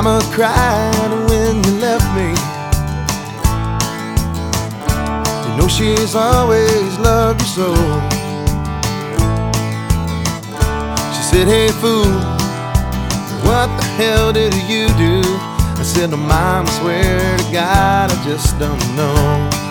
Mama cried when you left me. You know she's always loved you so. She said, hey fool, what the hell did you do? I said, no, Mom, I swear to God, I just don't know.